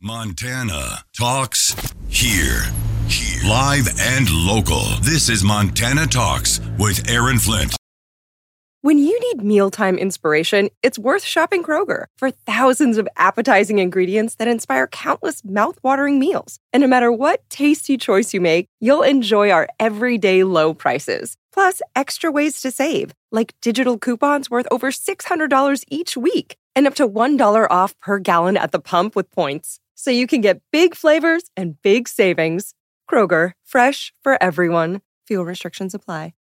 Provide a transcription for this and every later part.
Montana Talks here. Live and local. This is Montana Talks with Aaron Flint. When you need mealtime inspiration, it's worth shopping Kroger for thousands of appetizing ingredients that inspire countless mouth-watering meals. And no matter what tasty choice you make, you'll enjoy our everyday low prices. Plus, extra ways to save, like digital coupons worth over $600 each week and up to $1 off per gallon at the pump with points. So you can get big flavors and big savings. Kroger, fresh for everyone. Fuel restrictions apply.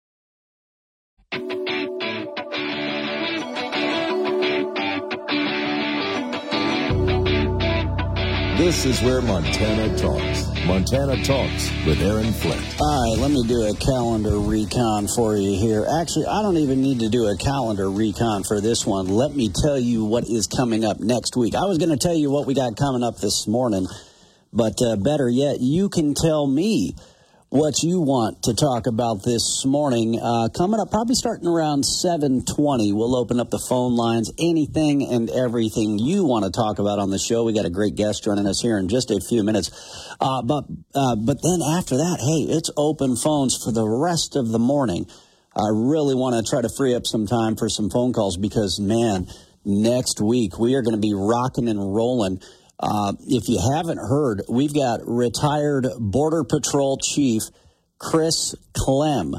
This is where Montana talks. Montana Talks with Aaron Flint. All right, let me do a calendar recon for you here. Actually, I don't even need to do a calendar recon for this one. Let me tell you what is coming up next week. I was going to tell you what we got coming up this morning, but better yet, you can tell me what you want to talk about this morning. Coming up, probably starting around 7:20, we'll open up the phone lines. Anything and everything you want to talk about on the show. We got a great guest joining us here in just a few minutes. But then after that, hey, it's open phones for the rest of the morning. I really want to try to free up some time for some phone calls because, man, next week we are going to be rocking and rolling. If you haven't heard, we've got retired Border Patrol Chief Chris Clem.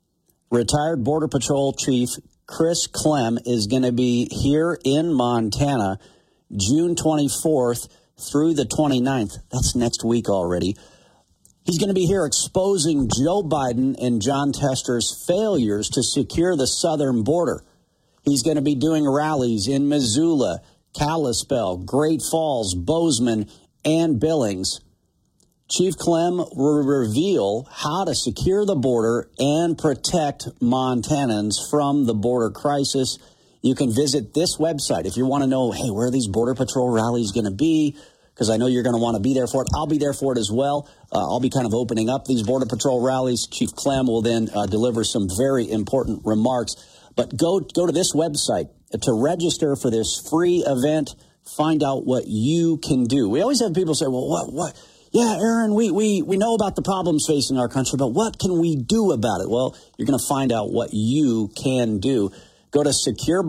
Retired Border Patrol Chief Chris Clem is going to be here in Montana June 24th through the 29th. That's next week already. He's going to be here exposing Joe Biden and John Tester's failures to secure the southern border. He's going to be doing rallies in Missoula, Kalispell, Great Falls, Bozeman, and Billings. Chief Clem will reveal how to secure the border and protect Montanans from the border crisis. You can visit this website if you want to know, hey, where are these Border Patrol rallies going to be? Because I know you're going to want to be there for it. I'll be there for it as well. I'll be kind of opening up these Border Patrol rallies. Chief Clem will then deliver some very important remarks. But go to this website to register for this free event. Find out what you can do. We always have people say, well, what? Yeah, Aaron, we know about the problems facing our country, but what can we do about it? Well, you're going to find out what you can do. Go to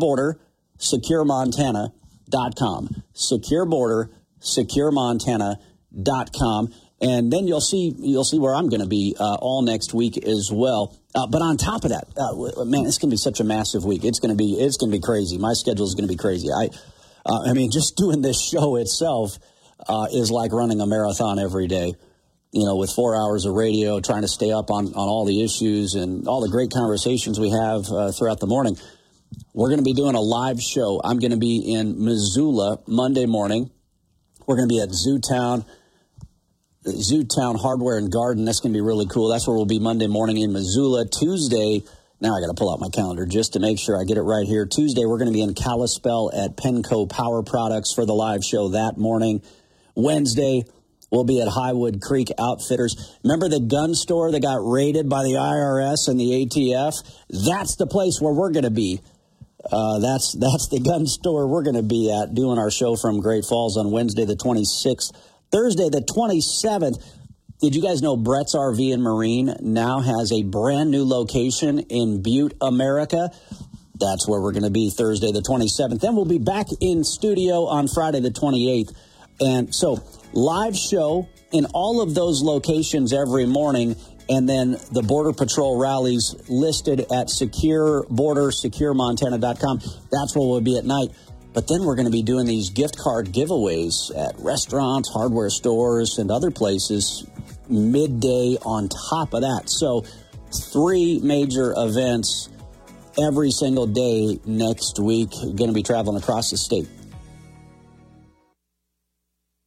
secureborder.securemontana.com. secureborder.securemontana.com. And then you'll see where I'm going to be all next week as well. But on top of that, man, it's going to be such a massive week. It's going to be crazy. My schedule is going to be crazy. I mean, just doing this show itself is like running a marathon every day. You know, with 4 hours of radio, trying to stay up on all the issues and all the great conversations we have throughout the morning. We're going to be doing a live show. I'm going to be in Missoula Monday morning. We're going to be at Zootown Hardware and Garden. That's going to be really cool. That's where we'll be Monday morning in Missoula. Tuesday, now I got to pull out my calendar just to make sure I get it right here. Tuesday, we're going to be in Kalispell at Penco Power Products for the live show that morning. Wednesday, we'll be at Highwood Creek Outfitters. Remember the gun store that got raided by the IRS and the ATF? That's the place where we're going to be. That's the gun store we're going to be at doing our show from Great Falls on Wednesday the 26th. Thursday the 27th, did you guys know Brett's RV and Marine now has a brand new location in Butte, America? That's where we're going to be Thursday the 27th. Then we'll be back in studio on Friday the 28th. And so live show in all of those locations every morning. And then the Border Patrol rallies listed at securemontana.com. That's where we'll be at night. But then we're going to be doing these gift card giveaways at restaurants, hardware stores, and other places midday on top of that. So 3 major events every single day next week. We're going to be traveling across the state.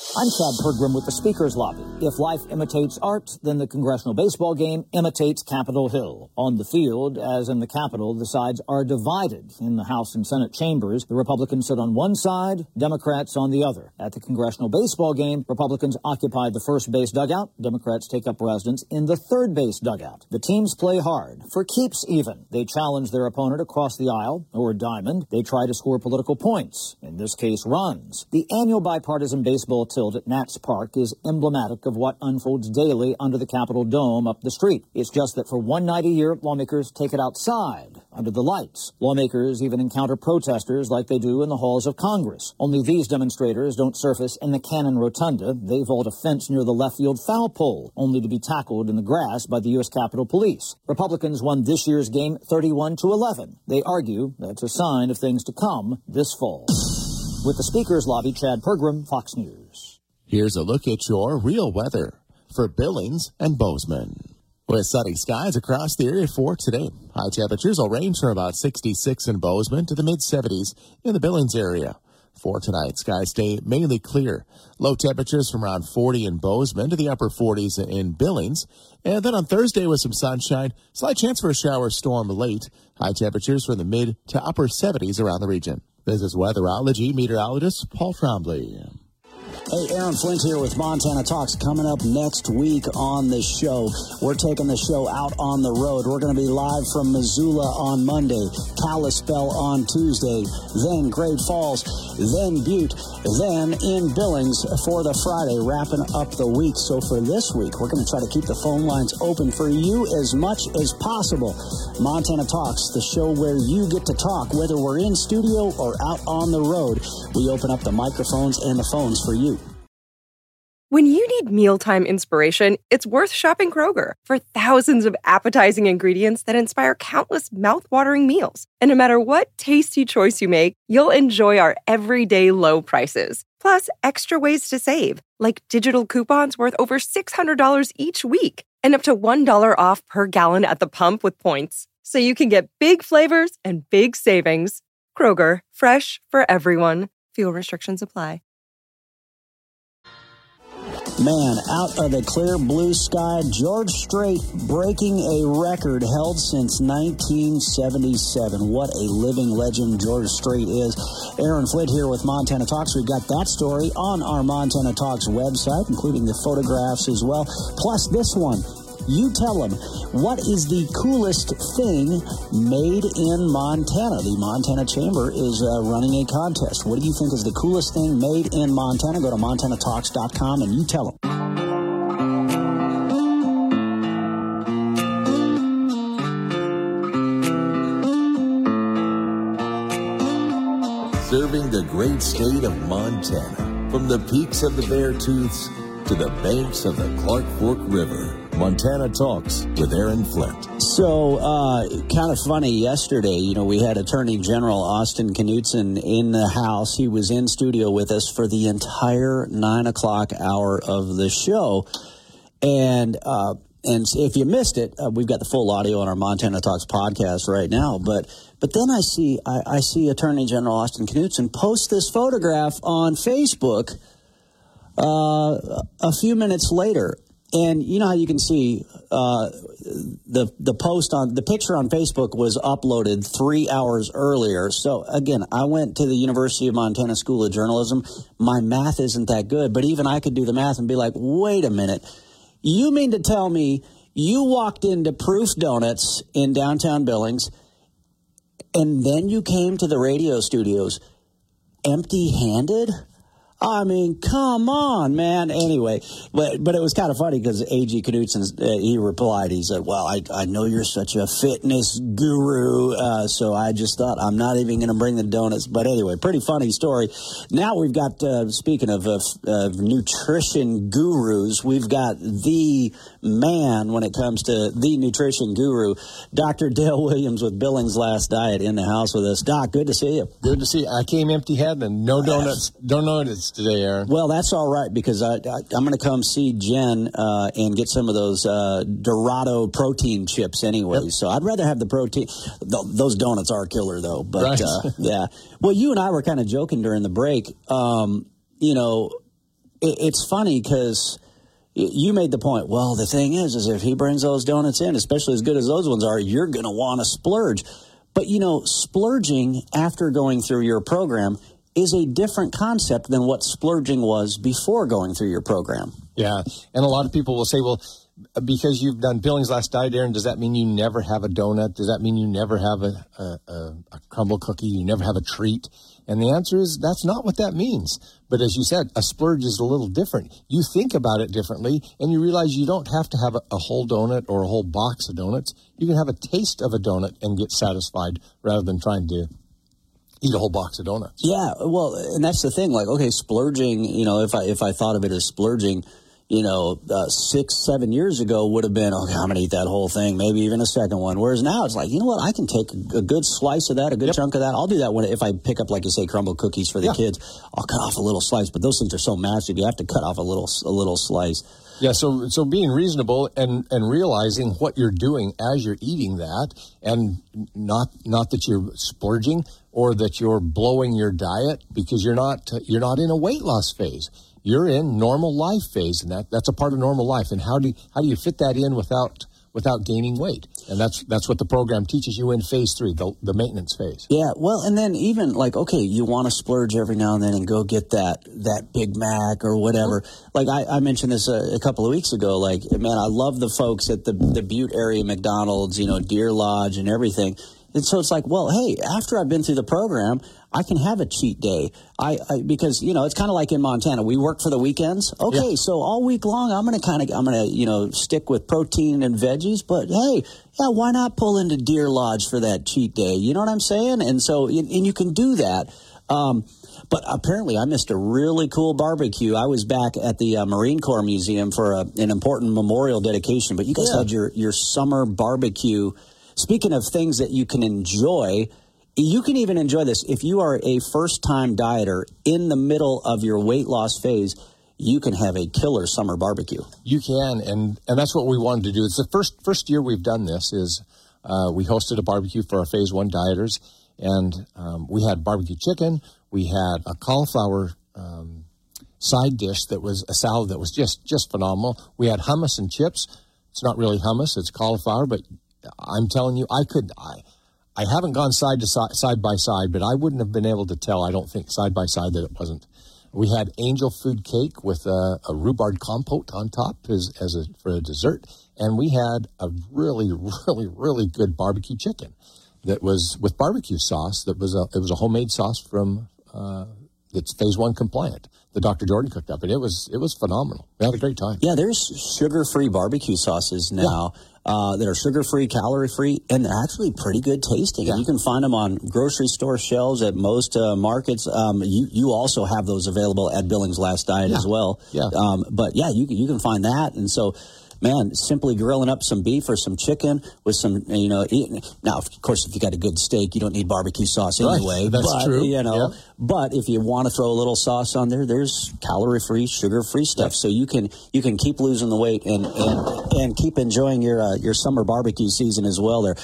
I'm Chad Pergram with the Speaker's Lobby. If life imitates art, then the congressional baseball game imitates Capitol Hill. On the field, as in the Capitol, the sides are divided. In the House and Senate chambers, the Republicans sit on one side, Democrats on the other. At the congressional baseball game, Republicans occupy the first base dugout. Democrats take up residence in the third base dugout. The teams play hard, for keeps even. They challenge their opponent across the aisle, or diamond. They try to score political points, in this case runs. The annual bipartisan baseball tilt at Nats Park is emblematic of what unfolds daily under the Capitol Dome up the street. It's just that for one night a year, lawmakers take it outside, under the lights. Lawmakers even encounter protesters like they do in the halls of Congress. Only these demonstrators don't surface in the Cannon Rotunda. They vault a fence near the left field foul pole, only to be tackled in the grass by the U.S. Capitol Police. Republicans won this year's game 31-11. They argue that's a sign of things to come this fall. With the Speaker's Lobby, Chad Pergram, Fox News. Here's a look at your real weather for Billings and Bozeman. With sunny skies across the area for today. High temperatures will range from about 66 in Bozeman to the mid-70s in the Billings area. For tonight, skies stay mainly clear. Low temperatures from around 40 in Bozeman to the upper 40s in Billings. And then on Thursday with some sunshine, slight chance for a shower storm late. High temperatures from the mid to upper 70s around the region. This is weatherology meteorologist Paul Trombley. Hey, Aaron Flint here with Montana Talks. Coming up next week on the show, we're taking the show out on the road. We're going to be live from Missoula on Monday, Kalispell on Tuesday, then Great Falls, then Butte, then in Billings for the Friday, wrapping up the week. So for this week, we're going to try to keep the phone lines open for you as much as possible. Montana Talks, the show where you get to talk, whether we're in studio or out on the road. We open up the microphones and the phones for you. When you need mealtime inspiration, it's worth shopping Kroger for thousands of appetizing ingredients that inspire countless mouth-watering meals. And no matter what tasty choice you make, you'll enjoy our everyday low prices. Plus, extra ways to save, like digital coupons worth over $600 each week and up to $1 off per gallon at the pump with points. So you can get big flavors and big savings. Kroger, fresh for everyone. Fuel restrictions apply. Man, out of the clear blue sky, George Strait breaking a record held since 1977. What a living legend George Strait is. Aaron Flint here with Montana Talks. We've got that story on our Montana Talks website, including the photographs as well. Plus this one. You tell them, what is the coolest thing made in Montana? The Montana Chamber is running a contest. What do you think is the coolest thing made in Montana? Go to MontanaTalks.com and you tell them. Serving the great state of Montana, from the peaks of the Beartooths to the banks of the Clark Fork River. Montana Talks with Aaron Flint. So, kind of funny, yesterday, we had Attorney General Austin Knudsen in the house. He was in studio with us for the entire 9 o'clock hour of the show. And if you missed it, we've got the full audio on our Montana Talks podcast right now. But then I see Attorney General Austin Knudsen post this photograph on Facebook a few minutes later. And you know how you can see the post on the picture on Facebook was uploaded 3 hours earlier. So again, I went to the University of Montana School of Journalism. My math isn't that good, but even I could do the math and be like, wait a minute. You mean to tell me you walked into Proof Donuts in downtown Billings and then you came to the radio studios empty-handed? I mean, come on, man. Anyway, but it was kind of funny because A.G. Knudsen, he replied, he said, well, I know you're such a fitness guru, so I just thought I'm not even going to bring the donuts. But anyway, pretty funny story. Now we've got, speaking of nutrition gurus, we've got the man when it comes to the nutrition guru, Dr. Dale Williams with Billings Last Diet in the house with us. Doc, good to see you. Good to see you. I came empty-handed and no donuts. No donuts today, Aaron. Well, that's all right because I'm going to come see Jen and get some of those Dorado protein chips anyway. Yep. So I'd rather have the protein. Those donuts are killer, though. But, right. yeah. Well, you and I were kind of joking during the break. it's funny because you made the point. Well, the thing is if he brings those donuts in, especially as good as those ones are, you're going to want to splurge. But, splurging after going through your program is a different concept than what splurging was before going through your program. Yeah, and a lot of people will say, well, because you've done Billings Last Diet, Aaron, does that mean you never have a donut? Does that mean you never have a crumble cookie? You never have a treat? And the answer is that's not what that means. But as you said, a splurge is a little different. You think about it differently, and you realize you don't have to have a whole donut or a whole box of donuts. You can have a taste of a donut and get satisfied rather than trying to eat a whole box of donuts. Yeah, well, and that's the thing. Like, okay, splurging, if I thought of it as splurging, 6-7 years ago would have been, okay, I'm going to eat that whole thing, maybe even a second one. Whereas now it's like, you know what, I can take a good slice of that, a good chunk of that. I'll do that if I pick up, like you say, crumble cookies for the kids. I'll cut off a little slice, but those things are so massive, you have to cut off a little slice. Yeah, so being reasonable and realizing what you're doing as you're eating that, and not that you're splurging or that you're blowing your diet, because you're not in a weight loss phase. You're in normal life phase, and that's a part of normal life. And how do you fit that in without gaining weight? And that's what the program teaches you in phase 3, the maintenance phase. Yeah, well, and then even like, okay, you want to splurge every now and then and go get that Big Mac or whatever. Like I mentioned this a couple of weeks ago. Like, man, I love the folks at the Butte area McDonald's, Deer Lodge and everything. And so it's like, well, hey, after I've been through the program, I can have a cheat day. Because it's kind of like in Montana, we work for the weekends. Okay, so all week long, I'm gonna stick with protein and veggies. But hey, yeah, why not pull into Deer Lodge for that cheat day? You know what I'm saying? And so, and you can do that. But apparently, I missed a really cool barbecue. I was back at the Marine Corps Museum for an important memorial dedication. But you guys had your summer barbecue. Speaking of things that you can enjoy, you can even enjoy this. If you are a first-time dieter in the middle of your weight loss phase, you can have a killer summer barbecue. You can, and that's what we wanted to do. It's the first year we've done this is we hosted a barbecue for our Phase 1 dieters, and we had barbecue chicken. We had a cauliflower side dish that was a salad that was just phenomenal. We had hummus and chips. It's not really hummus, it's cauliflower, but I'm telling you, I haven't gone side by side, but I wouldn't have been able to tell, I don't think, side by side that it wasn't. We had angel food cake with a rhubarb compote on top for a dessert, and we had a really, really, really good barbecue chicken that was with barbecue sauce. It was a homemade sauce from that's Phase 1 compliant that Dr. Jordan cooked up, and it was phenomenal. We had a great time. Yeah, there's sugar-free barbecue sauces now that are sugar-free, calorie-free, and they're actually pretty good tasting. Yeah. And you can find them on grocery store shelves at most markets. You also have those available at Billings Last Diet as well. Yeah. But yeah, you can find that, and so. Man, simply grilling up some beef or some chicken with some, now, of course, if you got a good steak, you don't need barbecue sauce anyway. That's true. But if you want to throw a little sauce on there, there's calorie-free, sugar-free stuff. So you can keep losing the weight and keep enjoying your summer barbecue season as well there.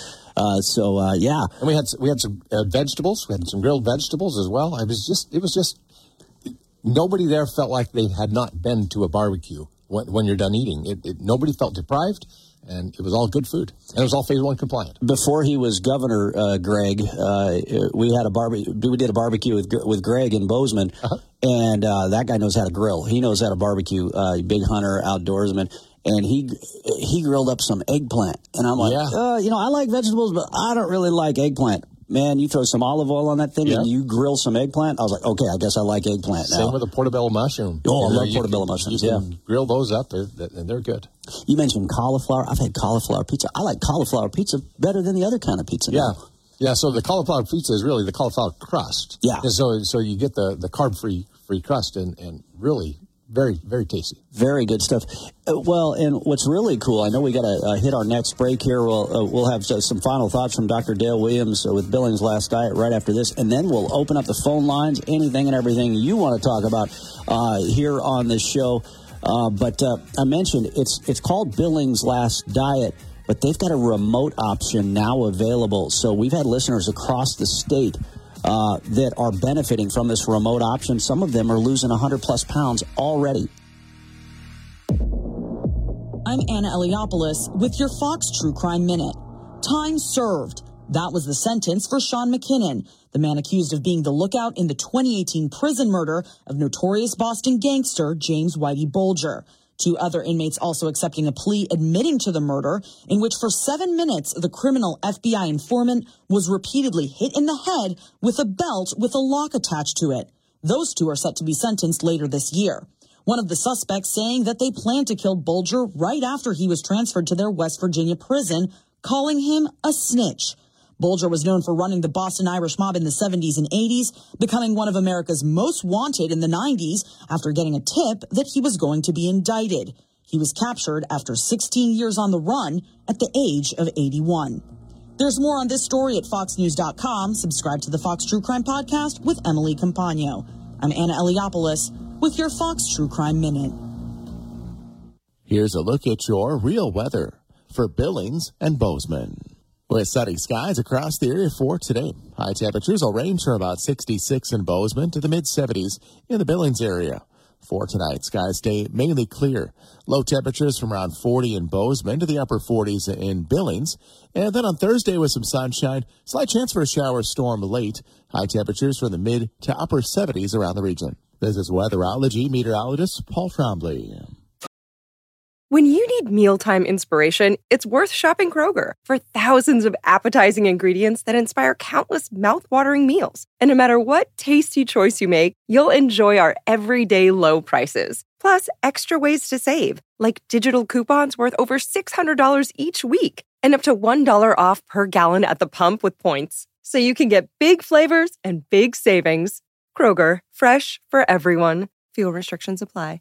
And we had some vegetables. We had some grilled vegetables as well. It was just nobody there felt like they had not been to a barbecue. When you're done eating, nobody felt deprived, and it was all good food, and it was all Phase 1 compliant. Before he was governor, Greg, we did a barbecue with Greg in Bozeman, and that guy knows how to grill. He knows how to barbecue. Big hunter, outdoorsman. And he grilled up some eggplant, and I'm like, I like vegetables, but I don't really like eggplant. Man, you throw some olive oil on that thing and you grill some eggplant. I was like, okay, I guess I like eggplant now. Same with a portobello mushroom. Oh, I love portobello mushrooms, you can grill those up, and they're good. You mentioned cauliflower. I've had cauliflower pizza. I like cauliflower pizza better than the other kind of pizza now. Yeah, so the cauliflower pizza is really the cauliflower crust. Yeah. And so you get the carb-free crust and really very, very tasty. Very good stuff. Well, and what's really cool, I know we got to hit our next break here. We'll have some final thoughts from Dr. Dale Williams with Billings Last Diet right after this, and then we'll open up the phone lines, anything and everything you want to talk about here on this show. But I mentioned it's called Billings Last Diet, but they've got a remote option now available. So we've had listeners across the state that are benefiting from this remote option. Some of them are losing 100-plus pounds already. I'm Anna Eliopoulos with your Fox True Crime Minute. Time served. That was the sentence for Sean McKinnon, the man accused of being the lookout in the 2018 prison murder of notorious Boston gangster James Whitey Bulger. 2 other inmates also accepting a plea admitting to the murder, in which for 7 minutes the criminal FBI informant was repeatedly hit in the head with a belt with a lock attached to it. Those 2 are set to be sentenced later this year. One of the suspects saying that they planned to kill Bulger right after he was transferred to their West Virginia prison, calling him a snitch. Bulger was known for running the Boston Irish mob in the 70s and 80s, becoming one of America's most wanted in the 90s after getting a tip that he was going to be indicted. He was captured after 16 years on the run at the age of 81. There's more on this story at foxnews.com. Subscribe to the Fox True Crime Podcast with Emily Campagno. I'm Anna Eliopoulos with your Fox True Crime Minute. Here's a look at your real weather for Billings and Bozeman. With sunny skies across the area for today. High temperatures will range from about 66 in Bozeman to the mid-70s in the Billings area. For tonight, skies stay mainly clear. Low temperatures from around 40 in Bozeman to the upper 40s in Billings. And then on Thursday with some sunshine, slight chance for a shower storm late. High temperatures from the mid to upper 70s around the region. This is weatherology meteorologist Paul Trombley. When you need mealtime inspiration, it's worth shopping Kroger for thousands of appetizing ingredients that inspire countless mouth-watering meals. And no matter what tasty choice you make, you'll enjoy our everyday low prices. Plus, extra ways to save, like digital coupons worth over $600 each week and up to $1 off per gallon at the pump with points. So you can get big flavors and big savings. Kroger, fresh for everyone. Fuel restrictions apply.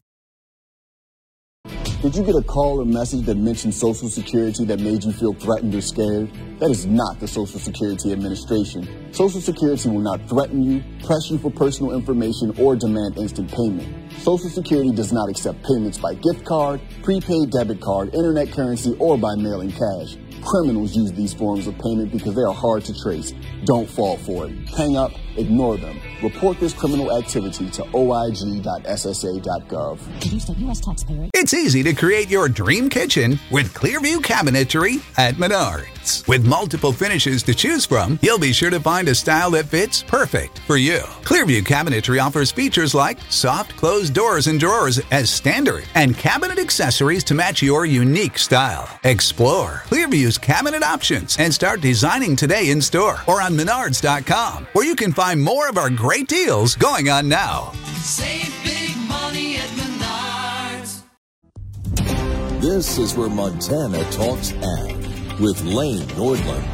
Did you get a call or message that mentioned Social Security that made you feel threatened or scared? That is not the Social Security Administration. Social Security will not threaten you, press you for personal information, or demand instant payment. Social Security does not accept payments by gift card, prepaid debit card, internet currency, or by mailing cash. Criminals use these forms of payment because they are hard to trace. Don't fall for it. Hang up, ignore them. Report this criminal activity to oig.ssa.gov. Produced at U.S. taxpayer. It's easy to create your dream kitchen with Clearview Cabinetry at Menards. With multiple finishes to choose from, you'll be sure to find a style that fits perfect for you. Clearview Cabinetry offers features like soft closed doors and drawers as standard and cabinet accessories to match your unique style. Explore Clearview's cabinet options and start designing today in store or on Menards.com, where you can find more of our great deals going on now. Save big money at Menards. This is where Montana Talks Ag with Lane Nordland.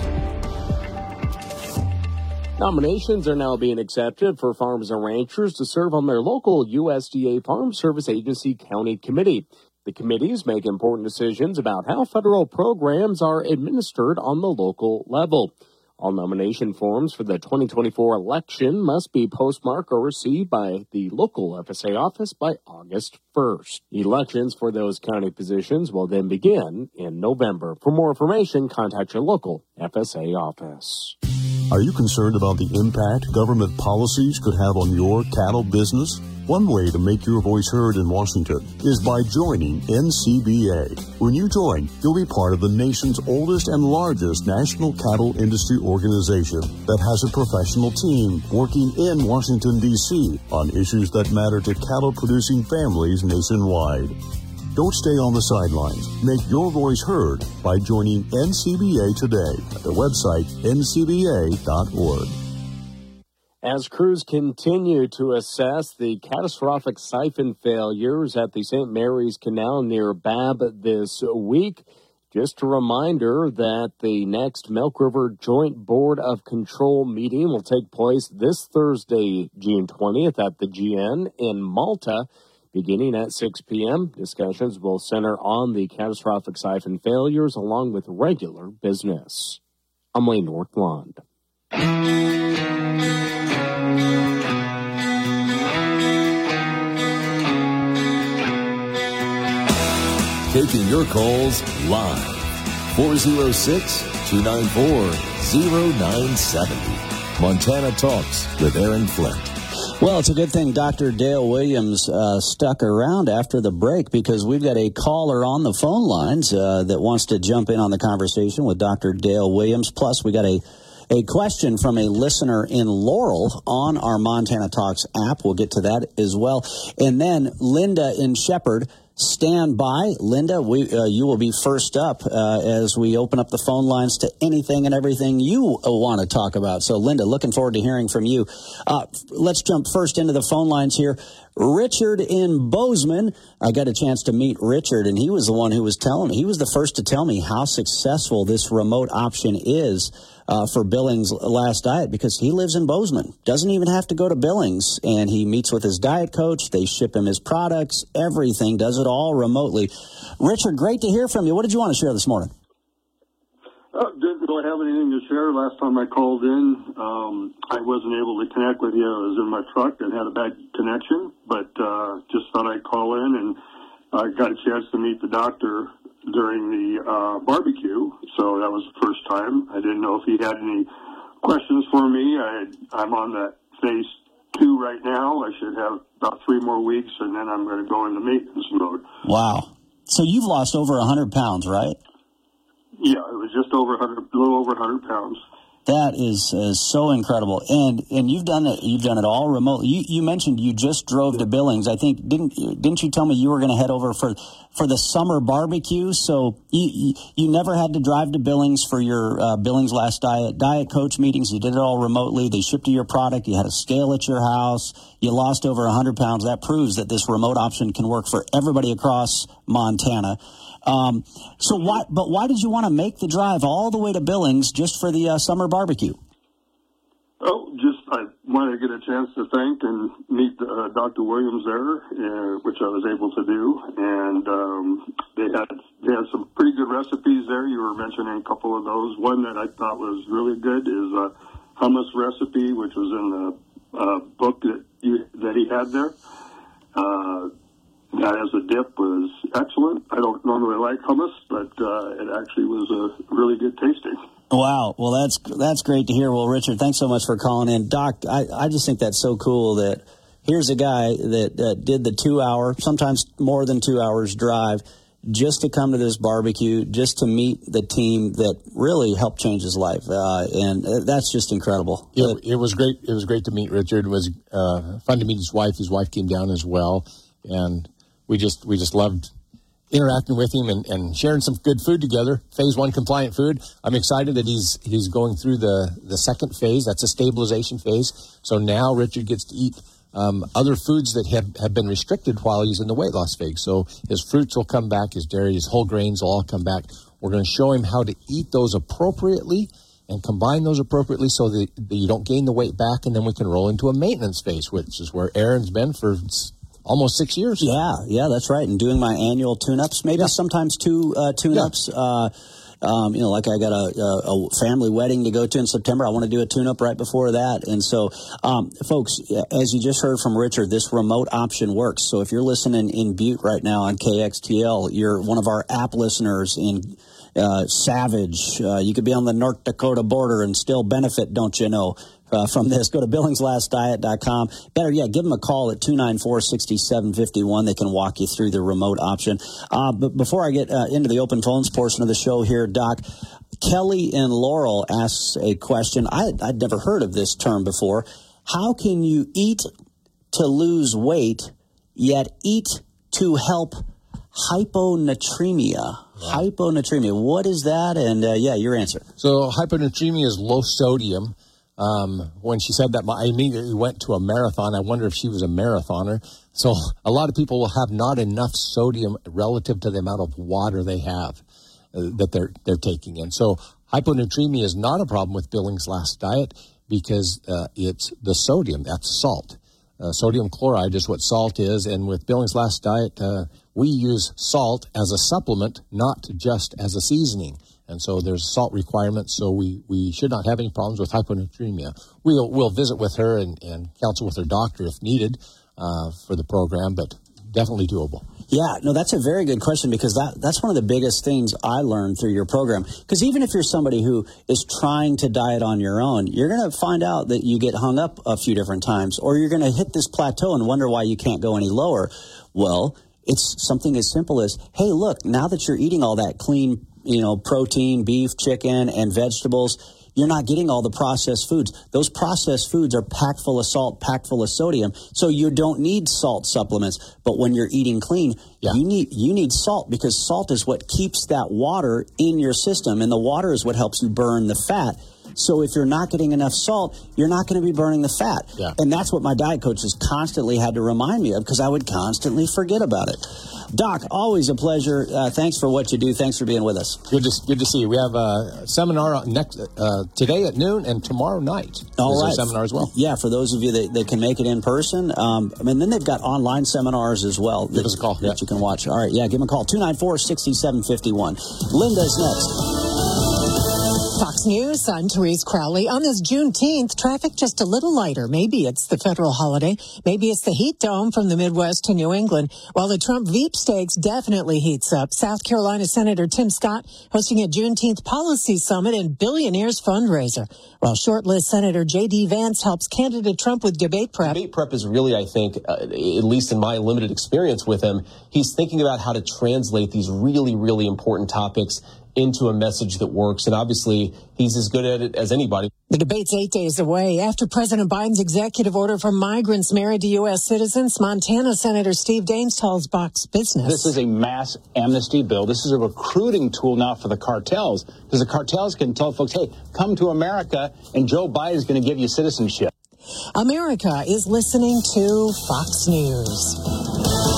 Nominations are now being accepted for farmers and ranchers to serve on their local USDA Farm Service Agency County Committee. The committees make important decisions about how federal programs are administered on the local level. All nomination forms for the 2024 election must be postmarked or received by the local FSA office by August 1st. Elections for those county positions will then begin in November. For more information, contact your local FSA office. Are you concerned about the impact government policies could have on your cattle business? One way to make your voice heard in Washington is by joining NCBA. When you join, you'll be part of the nation's oldest and largest national cattle industry organization that has a professional team working in Washington, D.C. on issues that matter to cattle-producing families nationwide. Don't stay on the sidelines. Make your voice heard by joining NCBA today at the website ncba.org. As crews continue to assess the catastrophic siphon failures at the St. Mary's Canal near Babb this week, just a reminder that the next Milk River Joint Board of Control meeting will take place this Thursday, June 20th at the GN in Malta, beginning at 6 p.m. Discussions will center on the catastrophic siphon failures along with regular business. I'm Lane Northland. Taking your calls live. 406-294-0970. Montana Talks with Aaron Flint. Well, it's a good thing Dr. Dale Williams stuck around after the break, because we've got a caller on the phone lines that wants to jump in on the conversation with Dr. Dale Williams. Plus, we got a question from a listener in Laurel on our Montana Talks app. We'll get to that as well. And then Linda in Shepherd. Stand by. Linda, you will be first up as we open up the phone lines to anything and everything you want to talk about. So, Linda, looking forward to hearing from you. Let's jump first into the phone lines here. Richard in Bozeman. I got a chance to meet Richard, and he was the one who was he was the first to tell me how successful this remote option is for Billings Last Diet, because he lives in Bozeman, doesn't even have to go to Billings, and he meets with his diet coach. They ship him his products, everything, does it all remotely. Richard, great to hear from you. What did you want to share this morning? Didn't really have anything to share. Last time I called in, I wasn't able to connect with you. I was in my truck and had a bad connection, but just thought I'd call in, and I got a chance to meet the doctor during the barbecue, so that was the first time. I didn't know if he had any questions for me. I'm on that phase 2 right now. I should have about 3 more weeks, and then I'm going to go into maintenance mode. Wow. So you've lost over 100 pounds, right? Yeah, it was just over 100, a little over 100 pounds. That is so incredible, and you've done it. You've done it all remotely. You mentioned you just drove to Billings. I think didn't you tell me you were going to head over for the summer barbecue? So you never had to drive to Billings for your Billings Last Diet coach meetings. You did it all remotely. They shipped you your product. You had a scale at your house. You lost over 100 pounds. That proves that this remote option can work for everybody across Montana. So why did you want to make the drive all the way to Billings just for the summer barbecue? Oh, I wanted to get a chance to thank and meet Dr. Williams there, which I was able to do. And they had some pretty good recipes there. You were mentioning a couple of those. One that I thought was really good is a hummus recipe, which was in the book that he had there. That as a dip was excellent. I don't normally like hummus, but it actually was really good tasting. Wow. Well, that's great to hear. Well, Richard, thanks so much for calling in. Doc, I just think that's so cool that here's a guy that did the 2-hour, sometimes more than 2 hours drive, just to come to this barbecue, just to meet the team that really helped change his life. And that's just incredible. It was great. It was great to meet Richard. It was fun to meet his wife. His wife came down as well. And we just loved interacting with him and sharing some good food together. Phase 1 compliant food. I'm excited that he's going through the second phase. That's a stabilization phase. So now Richard gets to eat other foods that have been restricted while he's in the weight loss phase. So his fruits will come back, his dairy, his whole grains will all come back. We're going to show him how to eat those appropriately and combine those appropriately so that you don't gain the weight back, and then we can roll into a maintenance phase, which is where Aaron's been for almost 6 years. Yeah, that's right. And doing my annual tune-ups, maybe sometimes 2 tune-ups. Yeah. Like I got a family wedding to go to in September. I want to do a tune-up right before that. And so, folks, as you just heard from Richard, this remote option works. So if you're listening in Butte right now on KXTL, you're one of our app listeners in Savage. You could be on the North Dakota border and still benefit, don't you know, from this. Go to BillingsLastDiet.com. Better yet, give them a call at 294-6751. They can walk you through the remote option. But before I get into the open phones portion of the show here, Doc, Kelly in Laurel asks a question. I'd never heard of this term before. How can you eat to lose weight, yet eat to help hyponatremia? Hyponatremia. What is that? And, your answer. So hyponatremia is low sodium. When she said that, I immediately went to a marathon. I wonder if she was a marathoner. So a lot of people will have not enough sodium relative to the amount of water they have that they're taking in. So hyponatremia is not a problem with Billings Last Diet because it's the sodium. That's salt. Sodium chloride is what salt is. And with Billings Last Diet, we use salt as a supplement, not just as a seasoning. And so there's salt requirements, so we should not have any problems with hyponatremia. We'll visit with her and counsel with her doctor if needed for the program, but definitely doable. Yeah, no, that's a very good question, because that's one of the biggest things I learned through your program. Because even if you're somebody who is trying to diet on your own, you're going to find out that you get hung up a few different times, or you're going to hit this plateau and wonder why you can't go any lower. Well, it's something as simple as, hey, look, now that you're eating all that clean, protein, beef, chicken, and vegetables, you're not getting all the processed foods. Those processed foods are packed full of salt, packed full of sodium, so you don't need salt supplements. But when you're eating clean, you need salt, because salt is what keeps that water in your system, and the water is what helps you burn the fat. So if you're not getting enough salt, you're not going to be burning the fat. Yeah. And that's what my diet coaches constantly had to remind me of, because I would constantly forget about it. Doc, always a pleasure. Thanks for what you do. Thanks for being with us. Good to see you. We have a seminar today at noon and tomorrow night. All right. A seminar as well. Yeah, for those of you that can make it in person. And then they've got online seminars as well. Give us a call. That you can watch. All right, give them a call. 294-6751. Linda's next. Fox News, I'm Therese Crowley. On this Juneteenth, traffic just a little lighter. Maybe it's the federal holiday. Maybe it's the heat dome from the Midwest to New England. While the Trump Veep stakes definitely heats up. South Carolina Senator Tim Scott hosting a Juneteenth policy summit and billionaires fundraiser. While shortlist Senator J.D. Vance helps candidate Trump with debate prep. Debate prep is really, I think, at least in my limited experience with him, he's thinking about how to translate these really, really important topics into a message that works. And obviously, he's as good at it as anybody. The debate's 8 days away. After President Biden's executive order for migrants married to U.S. citizens, Montana Senator Steve Daines tells Fox Business. This is a mass amnesty bill. This is a recruiting tool now for the cartels, because the cartels can tell folks, hey, come to America, and Joe Biden's going to give you citizenship. America is listening to Fox News.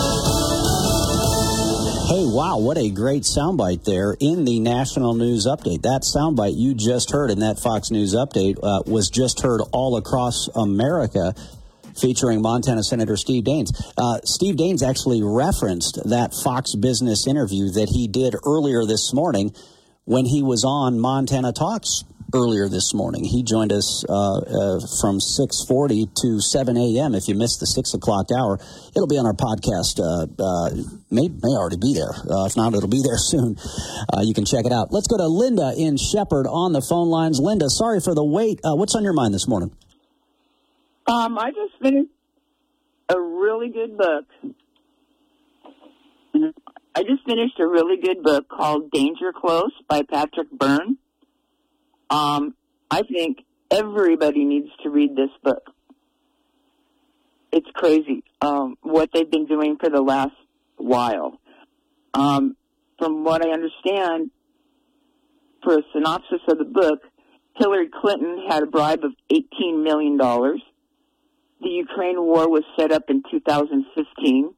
Hey, wow, what a great soundbite there in the National News Update. That soundbite you just heard in that Fox News Update was just heard all across America, featuring Montana Senator Steve Daines. Steve Daines actually referenced that Fox Business interview that he did earlier this morning when he was on Montana Talks earlier this morning. He joined us from 6:40 to 7 a.m. If you missed the 6 o'clock hour, it'll be on our podcast. May already be there. If not, it'll be there soon. You can check it out. Let's go to Linda in Shepherd on the phone lines. Linda, sorry for the wait. What's on your mind this morning? I just finished a really good book. I just finished a really good book called Danger Close by Patrick Byrne. I think everybody needs to read this book. It's crazy what they've been doing for the last while. From what I understand, for a synopsis of the book, Hillary Clinton had a bribe of $18 million. The Ukraine war was set up in 2015.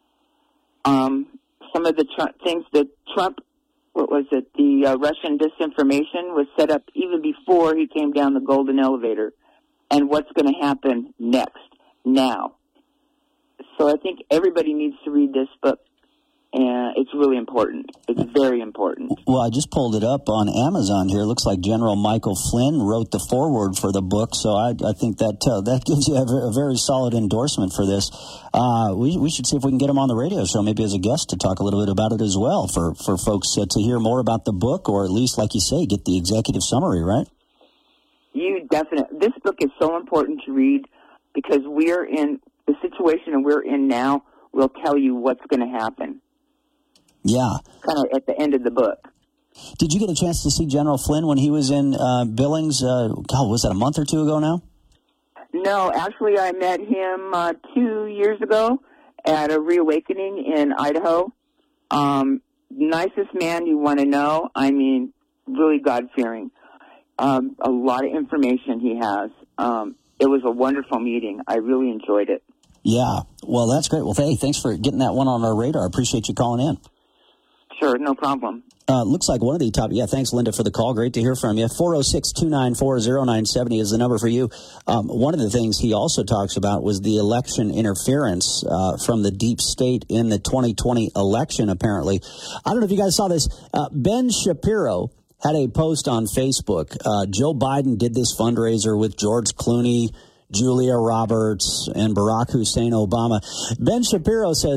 Some of the things that Trump, the Russian disinformation was set up even before he came down the golden elevator. And what's going to happen next, now. So I think everybody needs to read this book. And it's really important. It's very important. Well, I just pulled it up on Amazon here. It looks like General Michael Flynn wrote the foreword for the book, so I think that gives you a very solid endorsement for this. We should see if we can get him on the radio show, maybe as a guest, to talk a little bit about it as well, for folks to hear more about the book, or at least, like you say, get the executive summary, right? This book is so important to read, because we're in the situation and we're in now will tell you what's going to happen. Yeah. Kind of at the end of the book. Did you get a chance to see General Flynn when he was in Billings? Was that a month or two ago now? No, actually I met him 2 years ago at a reawakening in Idaho. Nicest man you want to know. I mean, really God-fearing. A lot of information he has. It was a wonderful meeting. I really enjoyed it. Yeah. Well, that's great. Well, hey, thanks for getting that one on our radar. I appreciate you calling in. Sure, no problem. Looks like one of the top... Yeah, thanks, Linda, for the call. Great to hear from you. 406-294-0970 is the number for you. One of the things he also talks about was the election interference from the deep state in the 2020 election, apparently. I don't know if you guys saw this. Ben Shapiro had a post on Facebook. Joe Biden did this fundraiser with George Clooney, Julia Roberts, and Barack Hussein Obama. Ben Shapiro says,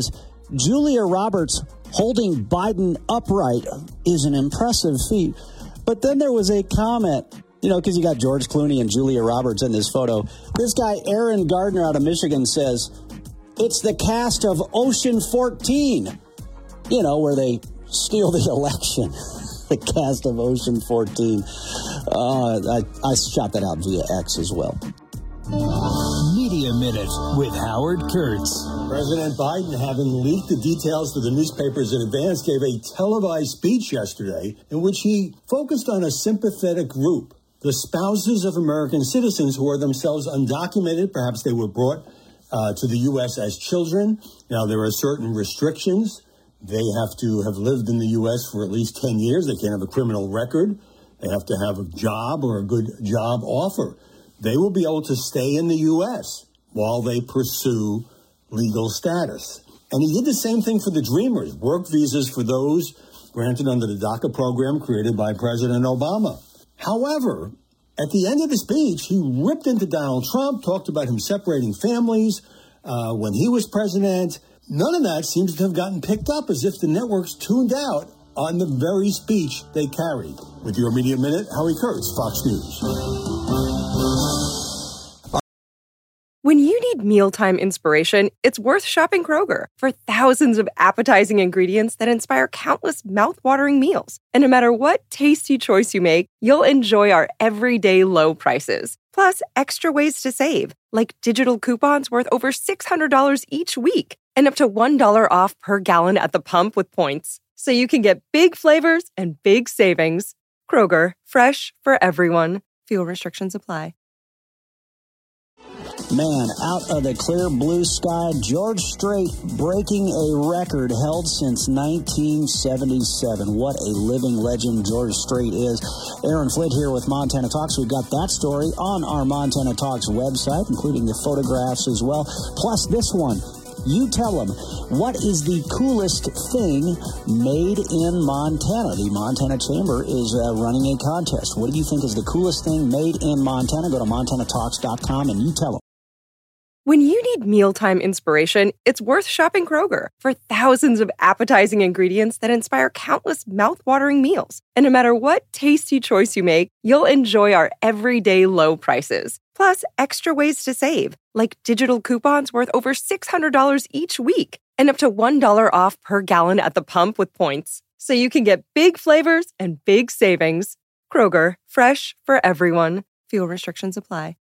Julia Roberts holding Biden upright is an impressive feat. But then there was a comment, because you got George Clooney and Julia Roberts in this photo. This guy, Aaron Gardner out of Michigan, says, it's the cast of Ocean 14, where they steal the election. The cast of Ocean 14. I shot that out via X as well. Media Minute with Howard Kurtz. President Biden, having leaked the details to the newspapers in advance, gave a televised speech yesterday in which he focused on a sympathetic group, the spouses of American citizens who are themselves undocumented. Perhaps they were brought to the U.S. as children. Now, there are certain restrictions. They have to have lived in the U.S. for at least 10 years. They can't have a criminal record. They have to have a job or a good job offer. They will be able to stay in the U.S. while they pursue legal status. And he did the same thing for the Dreamers, work visas for those granted under the DACA program created by President Obama. However, at the end of the speech, he ripped into Donald Trump, talked about him separating families when he was president. None of that seems to have gotten picked up, as if the networks tuned out on the very speech they carried. With your Media Minute, Howie Kurtz, Fox News. When you need mealtime inspiration, it's worth shopping Kroger for thousands of appetizing ingredients that inspire countless mouth-watering meals. And no matter what tasty choice you make, you'll enjoy our everyday low prices. Plus, extra ways to save, like digital coupons worth over $600 each week and up to $1 off per gallon at the pump with points. So you can get big flavors and big savings. Kroger, fresh for everyone. Fuel restrictions apply. Man, out of the clear blue sky, George Strait breaking a record held since 1977. What a living legend George Strait is. Aaron Flint here with Montana Talks. We've got that story on our Montana Talks website, including the photographs as well. Plus this one. You tell them, what is the coolest thing made in Montana? The Montana Chamber is running a contest. What do you think is the coolest thing made in Montana? Go to MontanaTalks.com and you tell them. When you need mealtime inspiration, it's worth shopping Kroger for thousands of appetizing ingredients that inspire countless mouth-watering meals. And no matter what tasty choice you make, you'll enjoy our everyday low prices. Plus, extra ways to save, like digital coupons worth over $600 each week and up to $1 off per gallon at the pump with points. So you can get big flavors and big savings. Kroger, fresh for everyone. Fuel restrictions apply.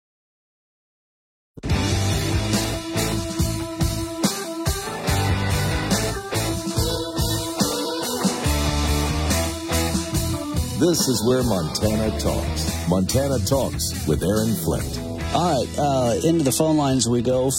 This is where Montana talks. Montana Talks with Aaron Flint. All right, into the phone lines we go,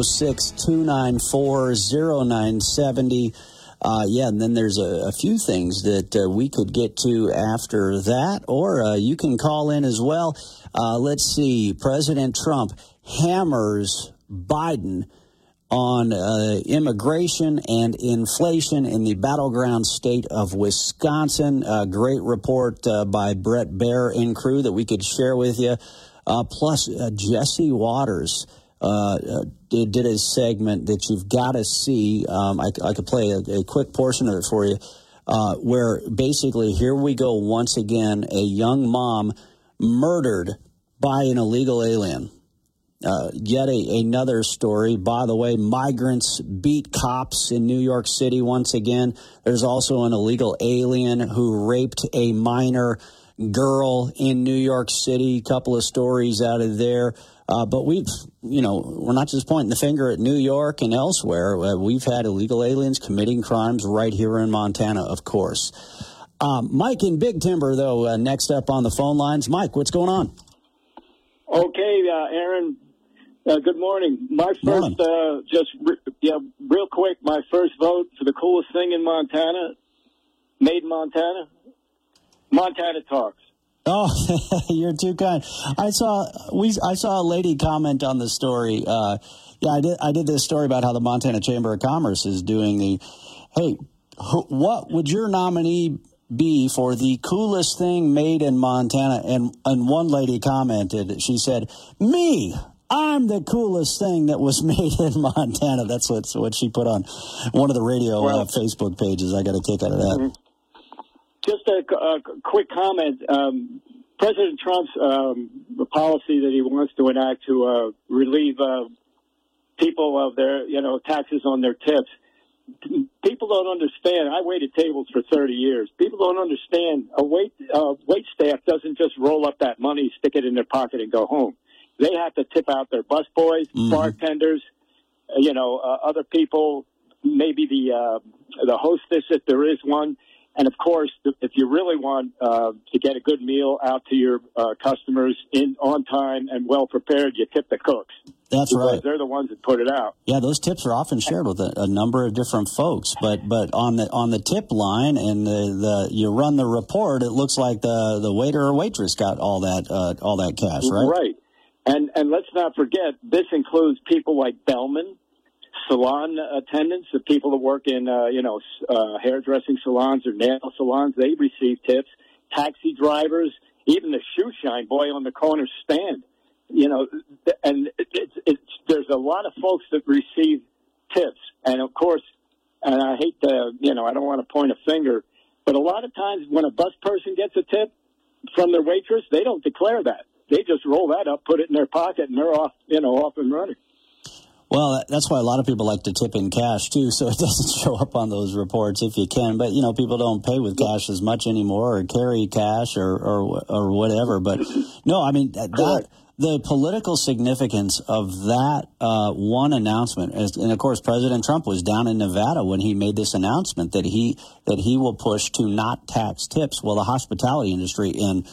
406-294-0970. And then there's a few things that we could get to after that, or you can call in as well. Let's see, President Trump hammers Biden on immigration and inflation in the battleground state of Wisconsin. A great report by Brett Baer and crew that we could share with you. Plus, Jesse Waters did a segment that you've got to see. I could play a quick portion of it for you, where basically, here we go once again, a young mom murdered by an illegal alien. Yet another story. By the way, migrants beat cops in New York City once again. There's also an illegal alien who raped a minor girl in New York City. A couple of stories out of there. But we're not just pointing the finger at New York and elsewhere. We've had illegal aliens committing crimes right here in Montana, of course. Mike in Big Timber, though, next up on the phone lines. Mike, what's going on? Okay, Aaron. Good morning. My first, real quick, my first vote for the coolest thing in Montana, made in Montana, Montana Talks. Oh, you're too kind. I saw a lady comment on the story. I did this story about how the Montana Chamber of Commerce is doing what would your nominee be for the coolest thing made in Montana? And one lady commented, she said, me. I'm the coolest thing that was made in Montana. That's what she put on one of the radio Facebook pages. I got a kick out of that. Just a quick comment. President Trump's policy that he wants to enact to relieve people of their, taxes on their tips. People don't understand. I waited tables for 30 years. People don't understand. A wait staff doesn't just roll up that money, stick it in their pocket, and go home. They have to tip out their busboys, bartenders, other people, maybe the hostess if there is one. And, of course, if you really want to get a good meal out to your customers on time and well prepared, you tip the cooks. That's right. They're the ones that put it out. Yeah, those tips are often shared with a number of different folks. But on the tip line and you run the report, it looks like the waiter or waitress got all that cash, right? Right. And let's not forget, this includes people like bellmen, salon attendants, the people that work in, hairdressing salons or nail salons. They receive tips. Taxi drivers, even the shoe shine boy on the corner stand. And there's a lot of folks that receive tips. And, of course, and I hate to, I don't want to point a finger, but a lot of times when a bus person gets a tip from their waitress, they don't declare that. They just roll that up, put it in their pocket, and they're off, off and running. Well, that's why a lot of people like to tip in cash, too, so it doesn't show up on those reports if you can. But, people don't pay with cash as much anymore or carry cash or whatever. But, no, I mean, the political significance of that one announcement, and, of course, President Trump was down in Nevada when he made this announcement that he will push to not tax tips. Well, the hospitality industry in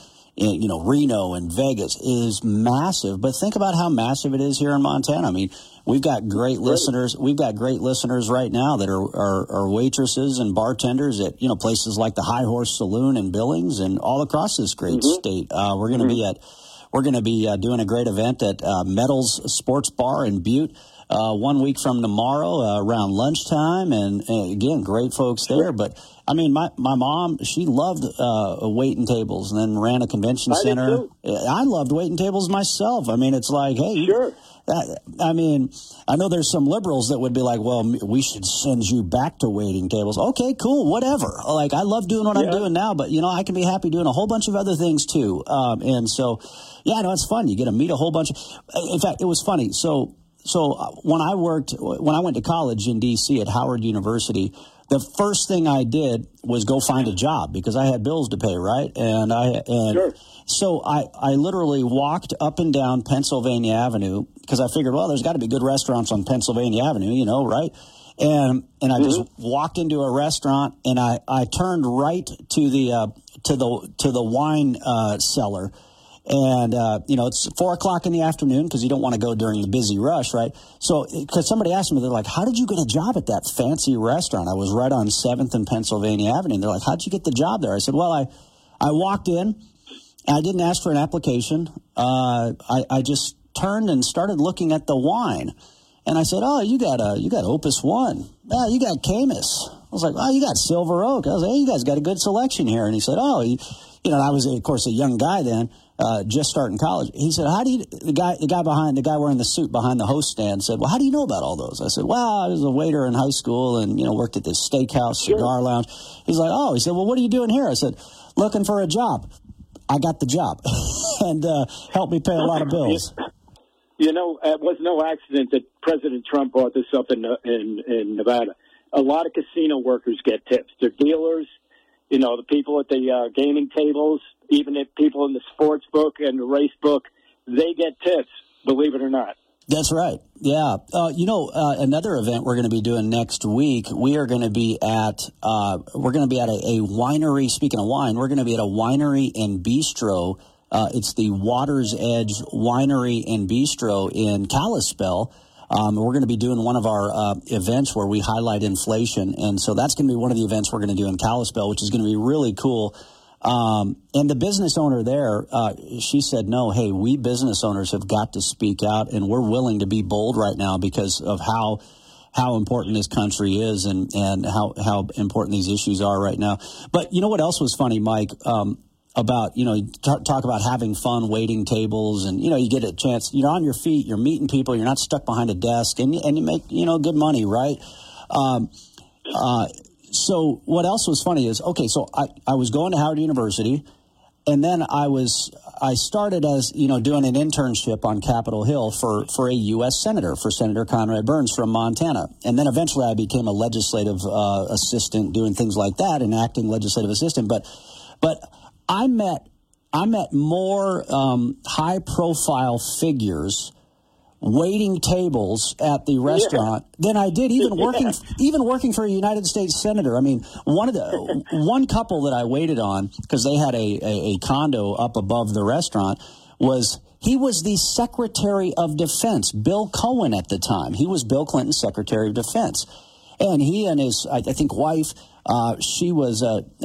Reno and Vegas is massive, but think about how massive it is here in Montana. I mean, we've got great listeners. We've got great listeners right now that are waitresses and bartenders at, places like the High Horse Saloon in Billings and all across this great state. We're going to be doing a great event at Metals Sports Bar in Butte 1 week from tomorrow around lunchtime. And again, great folks there. But I mean, my mom, she loved waiting tables and then ran a convention center. I loved waiting tables myself. I mean, it's like, hey, sure. I mean, I know there's some liberals that would be like, well, we should send you back to waiting tables. Okay, cool, whatever. Like, I love doing what I'm doing now, but, I can be happy doing a whole bunch of other things, too. And so, yeah, no, it's fun. You get to meet a whole bunch of – in fact, it was funny. So when I went to college in D.C. at Howard University, the first thing I did was go find a job because I had bills to pay, right? Sure. So I literally walked up and down Pennsylvania Avenue because I figured, well, there's got to be good restaurants on Pennsylvania Avenue, right? And I just walked into a restaurant and I turned right to the wine cellar. And, it's 4:00 in the afternoon because you don't want to go during the busy rush, right? So, because somebody asked me, they're like, how did you get a job at that fancy restaurant? I was right on 7th and Pennsylvania Avenue. And they're like, how'd you get the job there? I said, well, I walked in and I didn't ask for an application. I just turned and started looking at the wine. And I said, oh, you got Opus One. Yeah, you got Caymus. I was like, oh, you got Silver Oak. I was like, hey, you guys got a good selection here. And he said, oh, I was, of course, a young guy then. Just starting college. He said, how do you, the guy wearing the suit behind the host stand said, well, how do you know about all those? I said, well, I was a waiter in high school and, worked at this steakhouse, cigar lounge. He's like, oh, he said, well, what are you doing here? I said, looking for a job. I got the job and helped me pay a lot of bills. It was no accident that President Trump brought this up in Nevada. A lot of casino workers get tips. They're dealers, the people at the gaming tables, even if people in the sports book and the race book, they get tips, believe it or not. That's right. Yeah. Another event we're going to be doing next week, we are going to be at a winery. Speaking of wine, we're going to be at a winery and bistro. It's the Water's Edge Winery and Bistro in Kalispell. We're going to be doing one of our events where we highlight inflation. And so that's going to be one of the events we're going to do in Kalispell, which is going to be really cool. And the business owner there, she said, no, hey, we business owners have got to speak out, and we're willing to be bold right now because of how important this country is and how important these issues are right now. But you know what else was funny, Mike? about, talk about having fun, waiting tables, and, you get a chance, you're on your feet, you're meeting people, you're not stuck behind a desk, and you make, good money, right? So what else was funny is, okay, so I was going to Howard University, and then I started as, doing an internship on Capitol Hill for a U.S. Senator, for Senator Conrad Burns from Montana. And then eventually I became a legislative assistant doing things like that, an acting legislative assistant. But I met more high-profile figures waiting tables at the restaurant than I did even working for a United States senator. I mean, one couple that I waited on, because they had a condo up above the restaurant, he was the Secretary of Defense, Bill Cohen at the time. He was Bill Clinton's Secretary of Defense. And he and his, I think, wife, she was,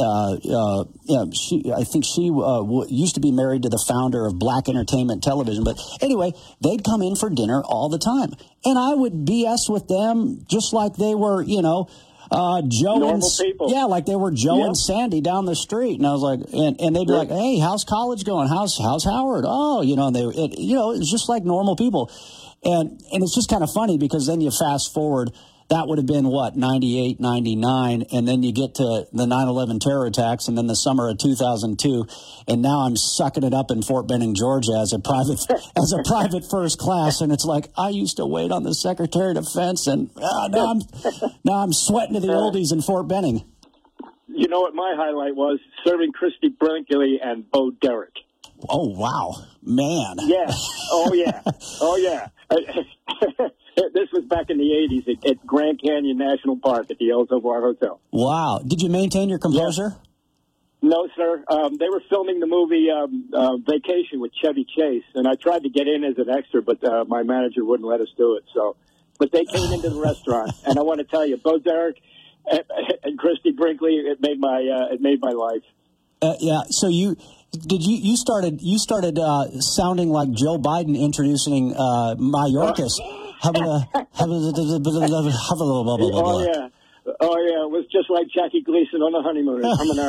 she used to be married to the founder of Black Entertainment Television. But anyway, they'd come in for dinner all the time. And I would BS with them just like they were, Joe normal people. Yeah, like they were Joe and Sandy down the street. And I was like, and they'd be like, hey, how's college going? How's Howard? Oh, and it's just like normal people. And it's just kind of funny because then you fast forward. That would have been, 98, 99, and then you get to the 9/11 terror attacks, and then the summer of 2002, and now I'm sucking it up in Fort Benning, Georgia, as a private first class, and it's like I used to wait on the Secretary of Defense, and now I'm sweating to the oldies in Fort Benning. You know what my highlight was? Serving Christy Brinkley and Bo Derek. Oh wow, man! Yeah. Oh yeah. This was back in the 80s at Grand Canyon National Park at the El Tovar Hotel. Wow. Did you maintain your composure? Yeah. No, sir. They were filming the movie Vacation with Chevy Chase, and I tried to get in as an extra, but my manager wouldn't let us do it. But they came into the restaurant, and I want to tell you, Bo Derek and Christy Brinkley, it made my life. Yeah. So you started sounding like Joe Biden introducing Mayorkas. Oh yeah. It was just like Jackie Gleason on the honeymoon.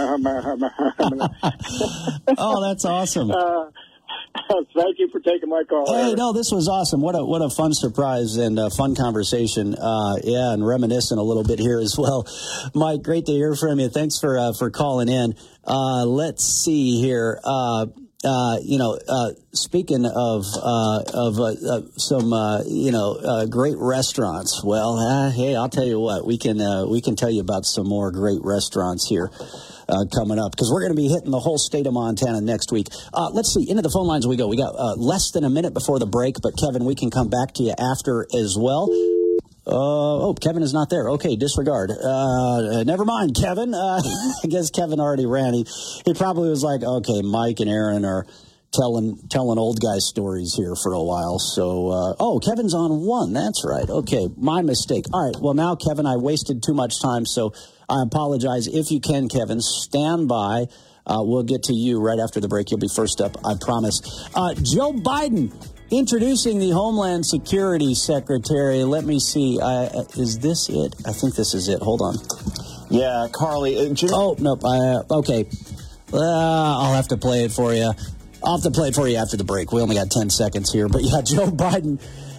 Oh, that's awesome. Thank you for taking my call. Hey, no, this was awesome. What a fun surprise and fun conversation. And reminiscing a little bit here as well. Mike, great to hear from you. Thanks for calling in. Let's see here. Speaking of some great restaurants. Well, hey, I'll tell you what, we can tell you about some more great restaurants here coming up, because we're going to be hitting the whole state of Montana next week. Let's see, into the phone lines we go. We got less than a minute before the break, but Kevin, we can come back to you after as well. Kevin is not there. Okay, disregard. Never mind, Kevin. I guess Kevin already ran. He probably was like, okay, Mike and Aaron are telling old guy stories here for a while. So, Kevin's on one. That's right. Okay, my mistake. All right, well, now, Kevin, I wasted too much time, so I apologize. If you can, Kevin, stand by. We'll get to you right after the break. You'll be first up, I promise. Joe Biden introducing the Homeland Security Secretary. Let me see. Is this it? I think this is it. Hold on. Yeah, Carly. Okay. I'll have to play it for you. I'll have to play it for you after the break. We only got 10 seconds here. But yeah, Joe Biden,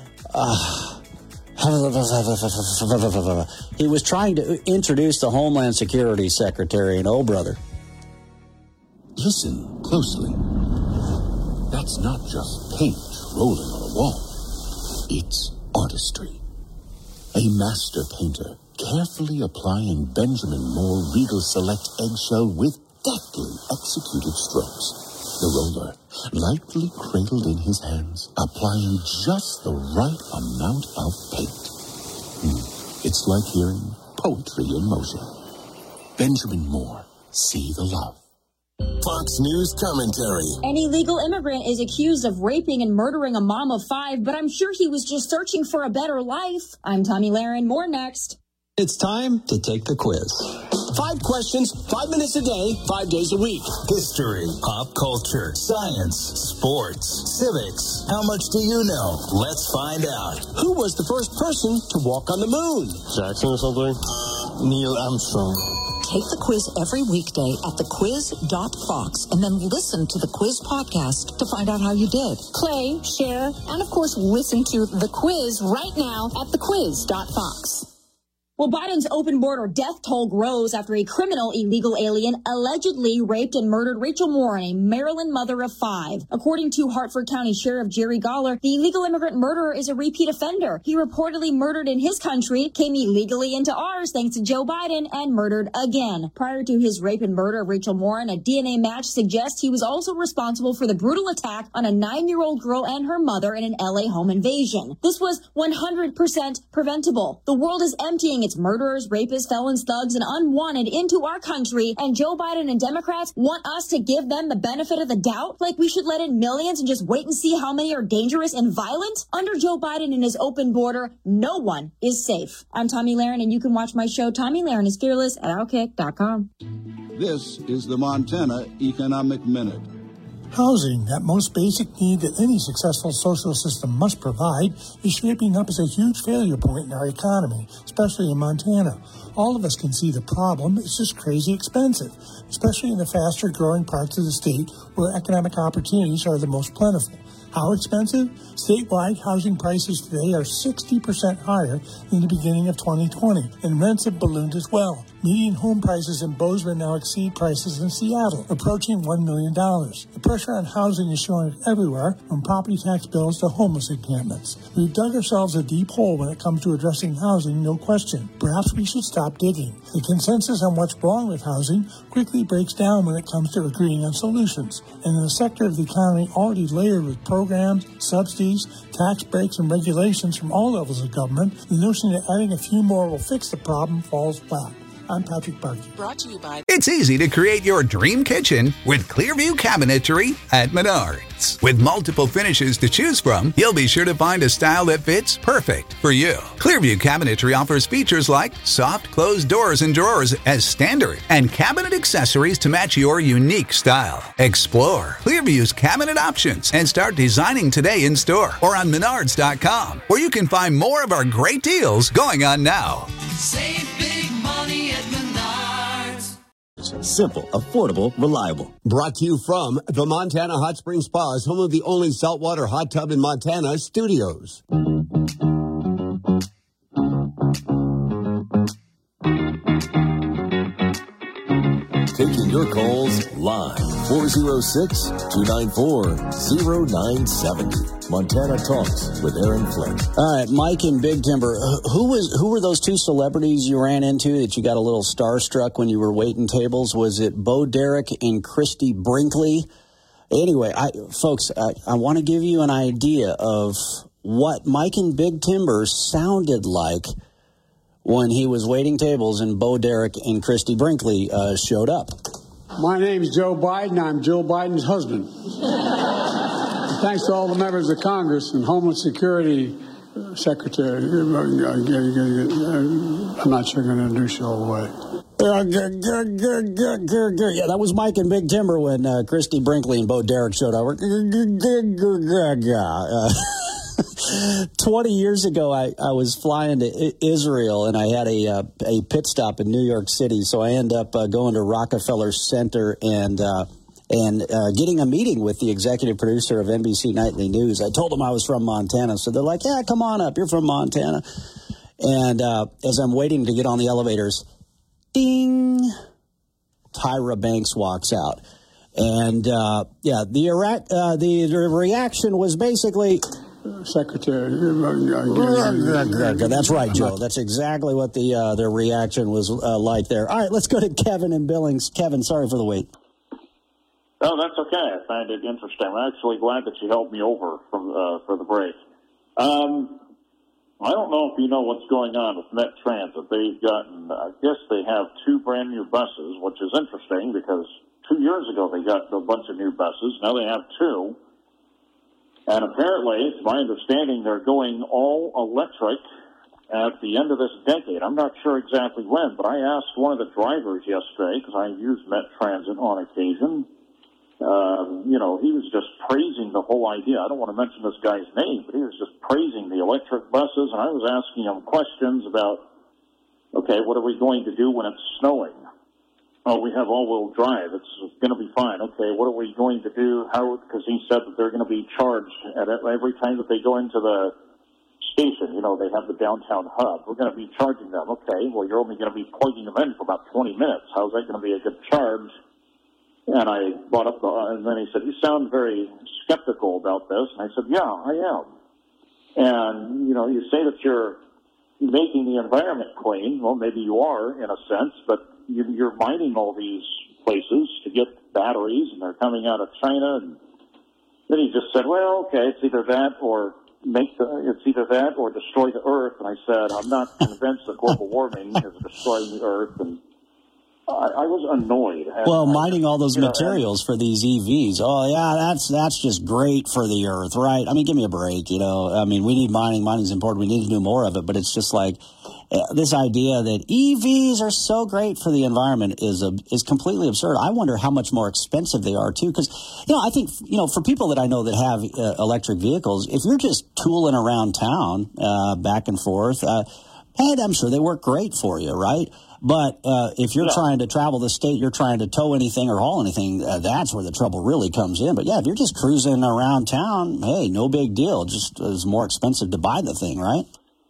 he was trying to introduce the Homeland Security Secretary, and oh, brother. Listen closely. That's not just paint rolling on a wall. It's artistry. A master painter carefully applying Benjamin Moore Regal Select eggshell with deftly executed strokes. The roller, lightly cradled in his hands, applying just the right amount of paint. It's like hearing poetry in motion. Benjamin Moore, see the love. Fox News commentary. An illegal immigrant is accused of raping and murdering a mom of 5, but I'm sure he was just searching for a better life. I'm Tommy Lahren. More next. It's time to take the quiz. 5 questions, 5 minutes a day, 5 days a week. History, pop culture, science, sports, civics. How much do you know? Let's find out. Who was the first person to walk on the moon? Jackson or something? Neil Armstrong. Take the quiz every weekday at thequiz.fox and then listen to the quiz podcast to find out how you did. Play, share, and of course listen to the quiz right now at thequiz.fox. Well, Biden's open border death toll grows after a criminal illegal alien allegedly raped and murdered Rachel Warren, a Maryland mother of 5. According to Hartford County Sheriff Jerry Gawler, the illegal immigrant murderer is a repeat offender. He reportedly murdered in his country, came illegally into ours thanks to Joe Biden, and murdered again. Prior to his rape and murder of Rachel Warren, a DNA match suggests he was also responsible for the brutal attack on a 9-year-old girl and her mother in an LA home invasion. This was 100% preventable. The world is emptying its murderers, rapists, felons, thugs, and unwanted into our country, and Joe Biden and Democrats want us to give them the benefit of the doubt? Like we should let in millions and just wait and see how many are dangerous and violent? Under Joe Biden and his open border, no one is safe. I'm Tomi Lahren, and you can watch my show, Tomi Lahren is Fearless, at Outkick.com. This is the Montana Economic Minute. Housing, that most basic need that any successful social system must provide, is shaping up as a huge failure point in our economy, especially in Montana. All of us can see the problem. It's just crazy expensive, especially in the faster growing parts of the state where economic opportunities are the most plentiful. How expensive? Statewide, housing prices today are 60% higher than the beginning of 2020, and rents have ballooned as well. Median home prices in Bozeman now exceed prices in Seattle, approaching $1 million. The pressure on housing is showing everywhere, from property tax bills to homeless encampments. We've dug ourselves a deep hole when it comes to addressing housing, no question. Perhaps we should stop digging. The consensus on what's wrong with housing quickly breaks down when it comes to agreeing on solutions. And in a sector of the economy already layered with programs, subsidies, tax breaks, and regulations from all levels of government, the notion that adding a few more will fix the problem falls flat. I'm Patrick Barkey. Brought to you by... It's easy to create your dream kitchen with Clearview Cabinetry at Menards. With multiple finishes to choose from, you'll be sure to find a style that fits perfect for you. Clearview Cabinetry offers features like soft closed doors and drawers as standard and cabinet accessories to match your unique style. Explore Clearview's cabinet options and start designing today in store or on Menards.com, where you can find more of our great deals going on now. Save big money at Menards. Simple, affordable, reliable. Brought to you from the Montana Hot Spring Spas, home of the only saltwater hot tub in Montana, Studios. Taking your calls live. 406-294-0970. Montana Talks with Aaron Flint. All right, Mike and Big Timber. Who were those two celebrities you ran into that you got a little starstruck when you were waiting tables? Was it Bo Derek and Christy Brinkley? Anyway, folks, I want to give you an idea of what Mike and Big Timber sounded like when he was waiting tables and Bo Derek and Christy Brinkley showed up. My name's Joe Biden. I'm Joe Biden's husband. Thanks to all the members of Congress and Homeland Security Secretary. I'm not sure I'm going to introduce you all the way. Yeah, that was Mike and Big Timber when Christy Brinkley and Bo Derek showed up. 20 years ago, I was flying to Israel, and I had a pit stop in New York City. So I ended up going to Rockefeller Center and getting a meeting with the executive producer of NBC Nightly News. I told them I was from Montana, so they're like, "Yeah, come on up. You're from Montana." And as I'm waiting to get on the elevators, ding, Tyra Banks walks out, and the reaction was basically. Secretary. That's right, Joe. That's exactly what their reaction was like there. All right, let's go to Kevin in Billings. Kevin, sorry for the wait. Oh, that's okay. I find it interesting. I'm actually glad that you helped me over for the break. I don't know if you know what's going on with Met Transit. They've gotten, I guess they have 2 brand new buses, which is interesting because 2 years ago they got a bunch of new buses. Now they have 2. And apparently, it's my understanding, they're going all electric at the end of this decade. I'm not sure exactly when, but I asked one of the drivers yesterday, because I use Met Transit on occasion. He was just praising the whole idea. I don't want to mention this guy's name, but he was just praising the electric buses, and I was asking him questions about, okay, what are we going to do when it's snowing? oh, we have all-wheel drive. It's going to be fine. Okay, what are we going to do? How? Because he said that they're going to be charged at every time that they go into the station. You know, they have the downtown hub. We're going to be charging them. Okay, well, you're only going to be plugging them in for about 20 minutes. How's that going to be a good charge? And I brought up and then he said, you sound very skeptical about this. And I said, yeah, I am. And, you know, you say that you're making the environment clean. Well, maybe you are in a sense, but you're mining all these places to get batteries, and they're coming out of China. And then he just said, well, okay, it's either that or destroy the earth. And I said, I'm not convinced that global warming is destroying the earth. And I was annoyed. Well, mining all those materials for these EVs. Oh, yeah, that's just great for the earth, right? I mean, give me a break, you know. I mean, we need mining. Mining's important. We need to do more of it. But it's just like this idea that EVs are so great for the environment is completely absurd. I wonder how much more expensive they are, too. Because, you know, I think, you know, for people that I know that have electric vehicles, if you're just tooling around town back and forth, and I'm sure they work great for you, right? But if you're trying to travel the state, you're trying to tow anything or haul anything, that's where the trouble really comes in. But, yeah, if you're just cruising around town, hey, no big deal. Just it's more expensive to buy the thing, right?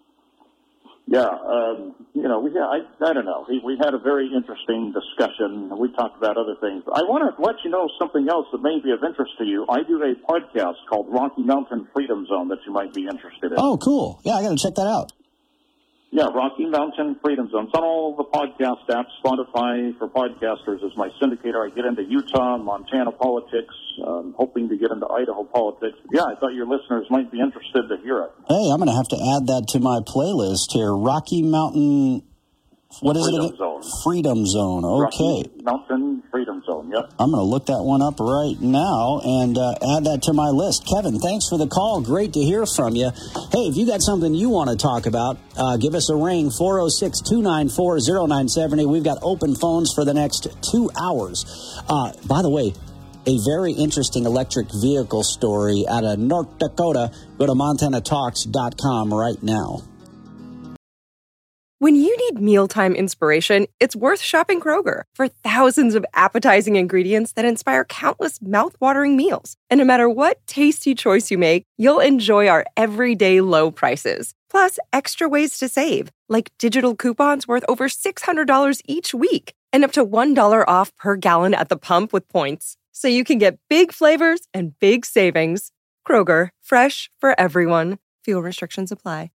Yeah, you know, I don't know. We had a very interesting discussion. We talked about other things. I want to let you know something else that may be of interest to you. I do a podcast called Rocky Mountain Freedom Zone that you might be interested in. Oh, cool. Yeah, I got to check that out. Yeah, Rocky Mountain Freedom Zone. It's on all the podcast apps. Spotify for podcasters is my syndicator. I get into Utah and Montana politics, hoping to get into Idaho politics. But yeah, I thought your listeners might be interested to hear it. Hey, I'm going to have to add that to my playlist here. Rocky Mountain, what is it again? Zone. Freedom Zone. Okay. Rocky Mountain Freedom Zone, yep. I'm going to look that one up right now and add that to my list. Kevin, thanks for the call. Great to hear from you. Hey, if you got something you want to talk about, give us a ring, 406-294-0970. We've got open phones for the next 2 hours. By the way, a very interesting electric vehicle story out of North Dakota. Go to MontanaTalks.com right now. When you need mealtime inspiration, it's worth shopping Kroger for thousands of appetizing ingredients that inspire countless mouth-watering meals. And no matter what tasty choice you make, you'll enjoy our everyday low prices. Plus, extra ways to save, like digital coupons worth over $600 each week and up to $1 off per gallon at the pump with points. So you can get big flavors and big savings. Kroger, fresh for everyone. Fuel restrictions apply.